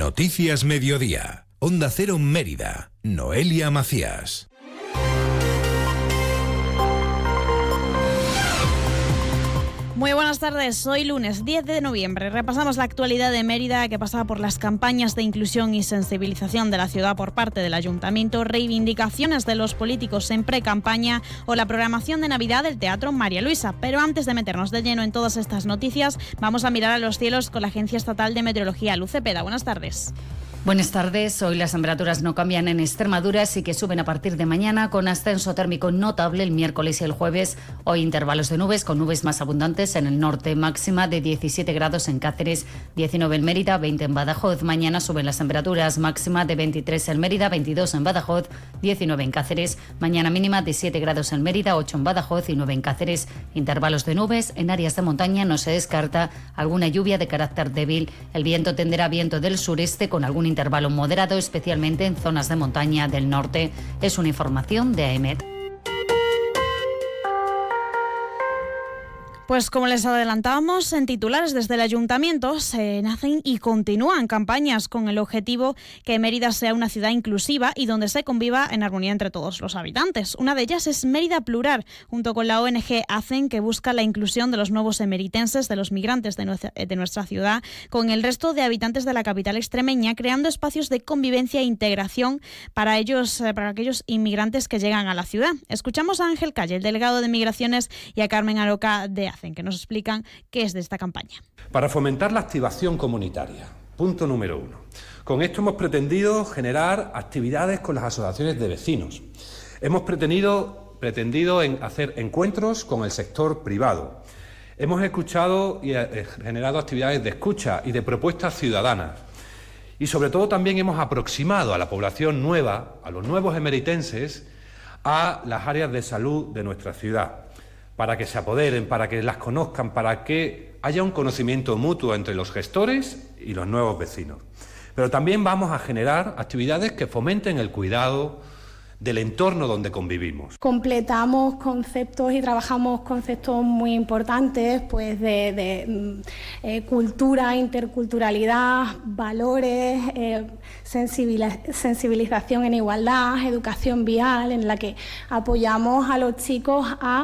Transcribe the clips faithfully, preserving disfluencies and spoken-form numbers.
Noticias Mediodía. Onda Cero Mérida. Noelia Macías. Muy buenas tardes, hoy lunes diez de noviembre. Repasamos la actualidad de Mérida, que pasaba por las campañas de inclusión y sensibilización de la ciudad por parte del Ayuntamiento, reivindicaciones de los políticos en pre-campaña o la programación de Navidad del Teatro María Luisa. Pero antes de meternos de lleno en todas estas noticias, vamos a mirar a los cielos con la Agencia Estatal de Meteorología. Luz Cepeda, buenas tardes. Buenas tardes. Hoy las temperaturas no cambian en Extremadura, sí que suben a partir de mañana con ascenso térmico notable el miércoles y el jueves. Hoy intervalos de nubes con nubes más abundantes en el norte, máxima de diecisiete grados en Cáceres, diecinueve en Mérida, veinte en Badajoz. Mañana suben las temperaturas, máxima de veintitrés en Mérida, veintidós en Badajoz, diecinueve en Cáceres. Mañana mínima de siete grados en Mérida, ocho en Badajoz y nueve en Cáceres. Intervalos de nubes. En áreas de montaña no se descarta alguna lluvia de carácter débil. El viento tenderá viento del sureste con algún intervalo moderado, especialmente en zonas de montaña del norte. Es una información de AEMET. Pues como les adelantábamos en titulares, desde el Ayuntamiento se nacen y continúan campañas con el objetivo que Mérida sea una ciudad inclusiva y donde se conviva en armonía entre todos los habitantes. Una de ellas es Mérida Plural, junto con la O N G ACEN, que busca la inclusión de los nuevos emeritenses, de los migrantes de nuestra, de nuestra ciudad, con el resto de habitantes de la capital extremeña, creando espacios de convivencia e integración para ellos, para aquellos inmigrantes que llegan a la ciudad. Escuchamos a Ángel Calle, el delegado de Migraciones, y a Carmen Aroca de ACEN, que nos explican qué es de esta campaña. Para fomentar la activación comunitaria, punto número uno. Con esto hemos pretendido generar actividades con las asociaciones de vecinos. Hemos pretendido, pretendido en hacer encuentros con el sector privado. Hemos escuchado y eh, generado actividades de escucha y de propuestas ciudadanas. Y sobre todo también hemos aproximado a la población nueva, a los nuevos emeritenses, a las áreas de salud de nuestra ciudad, para que se apoderen, para que las conozcan, para que haya un conocimiento mutuo entre los gestores y los nuevos vecinos. Pero también vamos a generar actividades que fomenten el cuidado del entorno donde convivimos. Completamos conceptos y trabajamos conceptos muy importantes, pues de, de eh, cultura, interculturalidad, valores, eh, sensibilización en igualdad, educación vial, en la que apoyamos a los chicos a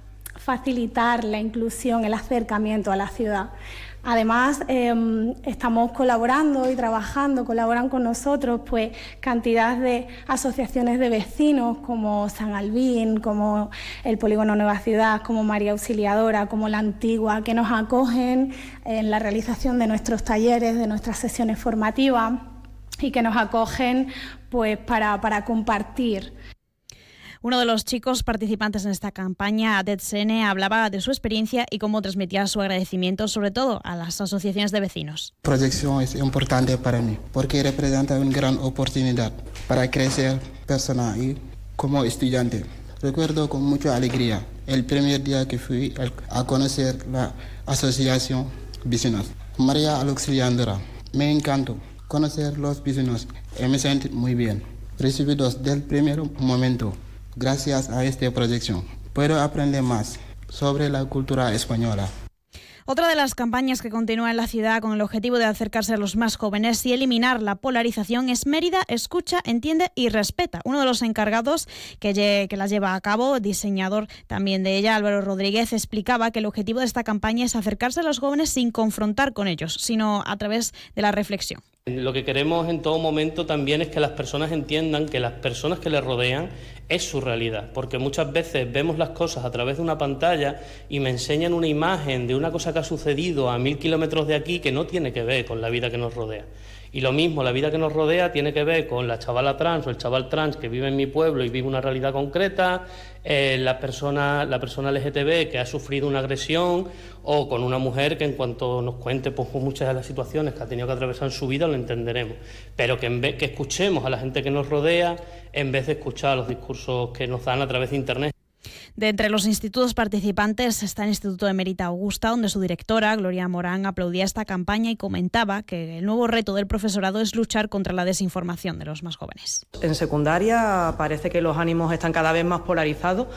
facilitar la inclusión, el acercamiento a la ciudad. Además, eh, estamos colaborando y trabajando, colaboran con nosotros pues cantidad de asociaciones de vecinos como San Albín, como el Polígono Nueva Ciudad, como María Auxiliadora, como La Antigua, que nos acogen en la realización de nuestros talleres, de nuestras sesiones formativas y que nos acogen pues para, para compartir. Uno de los chicos participantes en esta campaña, Adet Sene, hablaba de su experiencia y cómo transmitía su agradecimiento, sobre todo a las asociaciones de vecinos. La proyección es importante para mí porque representa una gran oportunidad para crecer personal y como estudiante. Recuerdo con mucha alegría el primer día que fui a conocer la asociación vecinos. María Auxiliadora, me encantó conocer los vecinos y me sentí muy bien. Recibidos del primer momento. Gracias a esta proyección, puedo aprender más sobre la cultura española. Otra de las campañas que continúa en la ciudad con el objetivo de acercarse a los más jóvenes y eliminar la polarización es Mérida Escucha, Entiende y Respeta. Uno de los encargados que, lle- que la lleva a cabo, diseñador también de ella, Álvaro Rodríguez, explicaba que el objetivo de esta campaña es acercarse a los jóvenes sin confrontar con ellos, sino a través de la reflexión. Lo que queremos en todo momento también es que las personas entiendan que las personas que les rodean es su realidad, porque muchas veces vemos las cosas a través de una pantalla y me enseñan una imagen de una cosa que ha sucedido a mil kilómetros de aquí que no tiene que ver con la vida que nos rodea. Y lo mismo, la vida que nos rodea tiene que ver con la chavala trans o el chaval trans que vive en mi pueblo y vive una realidad concreta, eh, la persona, la persona L G T B que ha sufrido una agresión, o con una mujer que en cuanto nos cuente pues, muchas de las situaciones que ha tenido que atravesar en su vida lo entenderemos. Pero que, en vez, que escuchemos a la gente que nos rodea en vez de escuchar los discursos que nos dan a través de Internet. De entre los institutos participantes está el Instituto Emérita Augusta, donde su directora, Gloria Morán, aplaudía esta campaña y comentaba que el nuevo reto del profesorado es luchar contra la desinformación de los más jóvenes. En secundaria parece que los ánimos están cada vez más polarizados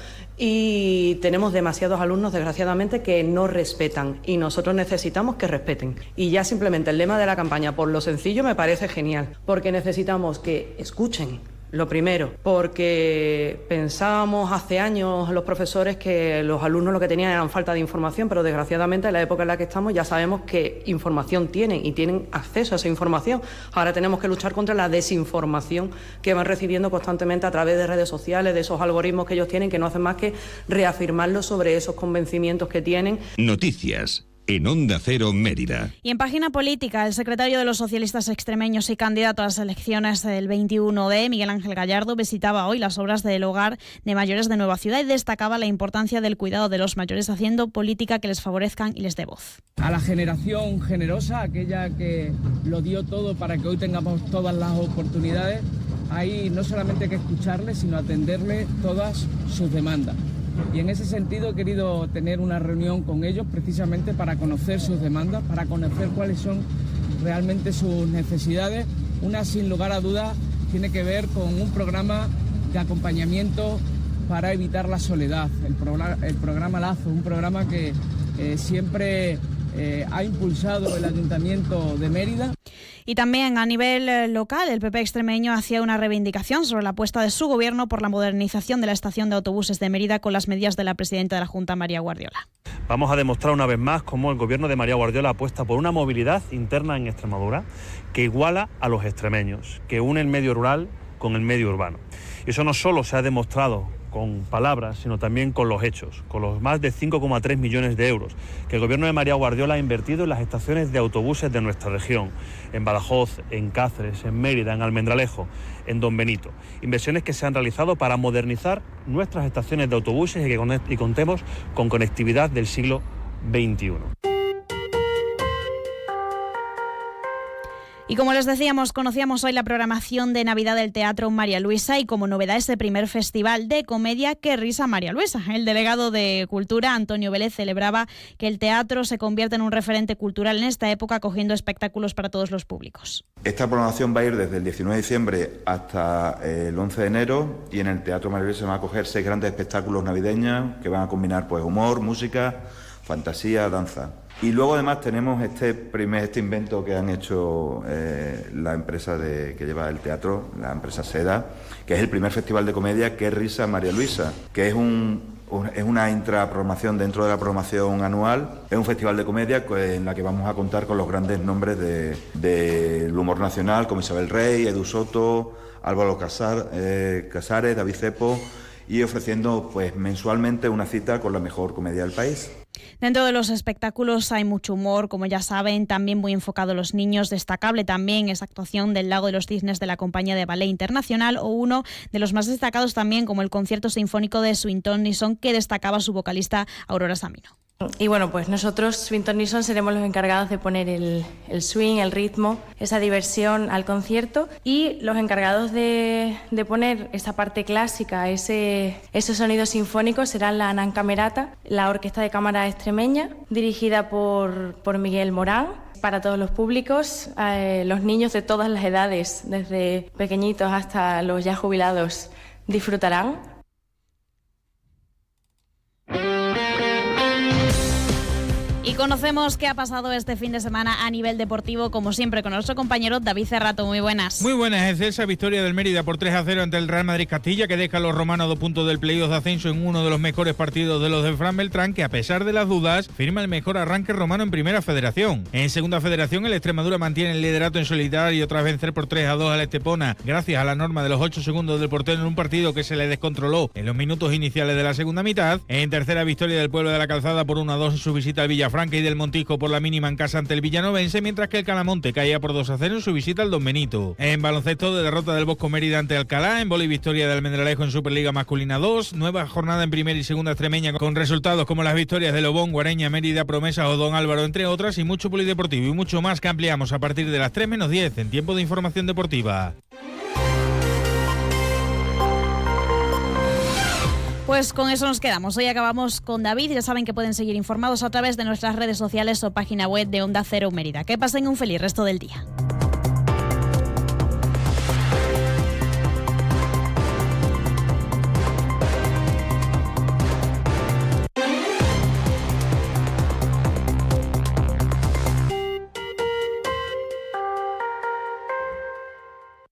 y tenemos demasiados alumnos, desgraciadamente, que no respetan, y nosotros necesitamos que respeten. Y ya simplemente el lema de la campaña, por lo sencillo, me parece genial, porque necesitamos que escuchen. Lo primero, porque pensábamos hace años los profesores que los alumnos lo que tenían era falta de información, pero desgraciadamente en la época en la que estamos ya sabemos que información tienen y tienen acceso a esa información. Ahora tenemos que luchar contra la desinformación que van recibiendo constantemente a través de redes sociales, de esos algoritmos que ellos tienen, que no hacen más que reafirmarlos sobre esos convencimientos que tienen. Noticias en Onda Cero Mérida. Y en página política, el secretario de los socialistas extremeños y candidato a las elecciones del veintiuno D, Miguel Ángel Gallardo, visitaba hoy las obras del hogar de mayores de Nueva Ciudad y destacaba la importancia del cuidado de los mayores, haciendo política que les favorezcan y les dé voz. A la generación generosa, aquella que lo dio todo para que hoy tengamos todas las oportunidades, ahí no solamente hay que escucharle, sino atenderle todas sus demandas. Y en ese sentido he querido tener una reunión con ellos precisamente para conocer sus demandas, para conocer cuáles son realmente sus necesidades. Una, sin lugar a dudas, tiene que ver con un programa de acompañamiento para evitar la soledad, el, programa, el programa Lazo, un programa que eh, siempre eh, ha impulsado el Ayuntamiento de Mérida. Y también a nivel local, el P P extremeño hacía una reivindicación sobre la apuesta de su gobierno por la modernización de la estación de autobuses de Mérida con las medidas de la presidenta de la Junta, María Guardiola. Vamos a demostrar una vez más cómo el gobierno de María Guardiola apuesta por una movilidad interna en Extremadura que iguala a los extremeños, que une el medio rural con el medio urbano. Y eso no solo se ha demostrado con palabras, sino también con los hechos, con los más de cinco coma tres millones de euros que el gobierno de María Guardiola ha invertido en las estaciones de autobuses de nuestra región, en Badajoz, en Cáceres, en Mérida, en Almendralejo, en Don Benito. Inversiones que se han realizado para modernizar nuestras estaciones de autobuses y que y contemos con conectividad del siglo veintiuno. Y como les decíamos, conocíamos hoy la programación de Navidad del Teatro María Luisa y como novedad ese primer festival de comedia Qué risa María Luisa. El delegado de Cultura, Antonio Vélez, celebraba que el teatro se convierta en un referente cultural en esta época, acogiendo espectáculos para todos los públicos. Esta programación va a ir desde el diecinueve de diciembre hasta el once de enero y en el Teatro María Luisa se van a acoger seis grandes espectáculos navideños que van a combinar pues humor, música, fantasía, danza. Y luego además tenemos este primer este invento que han hecho eh, la empresa de, que lleva el teatro, la empresa Seda, que es el primer festival de comedia Qué risa María Luisa, que es un, un es una intraprogramación dentro de la programación anual. Es un festival de comedia en la que vamos a contar con los grandes nombres del de, de humor nacional, como Isabel Rey, Edu Soto, Álvaro Casar, eh, Casares, David Cepo, y ofreciendo pues mensualmente una cita con la mejor comedia del país. Dentro de los espectáculos hay mucho humor, como ya saben, también muy enfocado a los niños. Destacable también esa actuación del Lago de los Cisnes de la Compañía de Ballet Internacional, o uno de los más destacados también como el concierto sinfónico de Swinton Nixon, que destacaba su vocalista Aurora Samino. Y bueno, pues nosotros, Swinton Nixon, seremos los encargados de poner el, el swing, el ritmo, esa diversión al concierto, y los encargados de, de poner esa parte clásica, ese, esos sonidos sinfónicos, serán la Anán Camerata, la Orquesta de Cámara Extremeña, dirigida por, por Miguel Morán. Para todos los públicos, eh, los niños de todas las edades, desde pequeñitos hasta los ya jubilados, disfrutarán. Y conocemos qué ha pasado este fin de semana a nivel deportivo, como siempre, con nuestro compañero David Cerrato. Muy buenas. Muy buenas, excelsa victoria del Mérida por tres a cero ante el Real Madrid Castilla, que deja a los romanos a dos puntos del playoff de ascenso en uno de los mejores partidos de los de Fran Beltrán, que a pesar de las dudas, firma el mejor arranque romano en Primera Federación. En Segunda Federación, el Extremadura mantiene el liderato en solitario tras vencer por tres a dos al Estepona, gracias a la norma de los ocho segundos del portero en un partido que se le descontroló en los minutos iniciales de la segunda mitad. En tercera, victoria del Pueblo de la Calzada por uno a dos en su visita al Villafranca, y del Montijo por la mínima en casa ante el Villanovense, mientras que el Calamonte caía por dos a cero en su visita al Don Benito. En baloncesto, de derrota del Bosco Mérida ante Alcalá. En vóley, victoria del Almendralejo en Superliga Masculina dos. Nueva jornada en Primera y Segunda Extremeña con resultados como las victorias de Lobón, Guareña, Mérida, Promesa o Don Álvaro, entre otras, y mucho polideportivo y mucho más que ampliamos a partir de las tres menos diez en Tiempo de Información Deportiva. Pues con eso nos quedamos. Hoy acabamos con David. Ya saben que pueden seguir informados a través de nuestras redes sociales o página web de Onda Cero Mérida. Que pasen un feliz resto del día.